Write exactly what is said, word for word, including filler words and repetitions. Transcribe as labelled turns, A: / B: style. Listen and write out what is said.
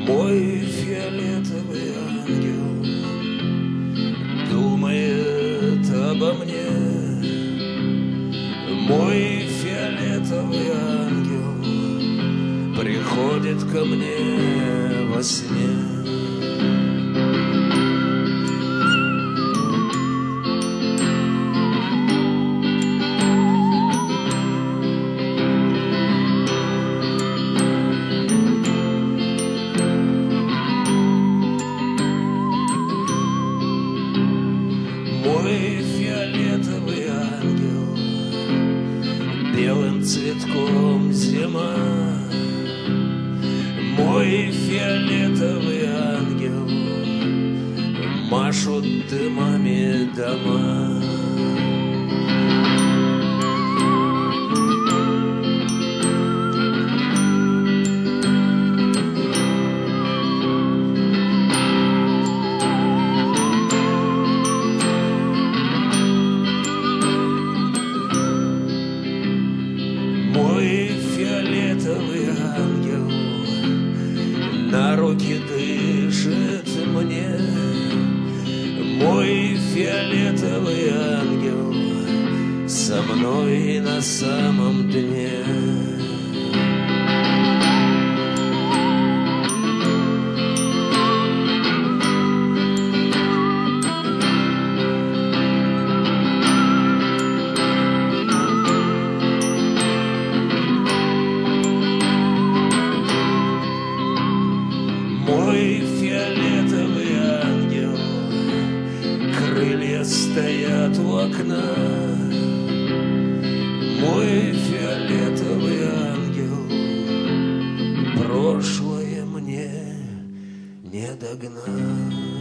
A: Мой фиолетовый ангел думает обо мне. Мой фиолетовый ангел приходит ко мне во сне. Мой фиолетовый ангел, белым цветком зима. Мой фиолетовый ангел, машут дымами дома. Мой фиолетовый ангел на руки дышит мне. Мой фиолетовый ангел со мной на самом дне. Мой фиолетовый ангел, крылья стоят у окна. Мой фиолетовый ангел, прошлое мне не догнать.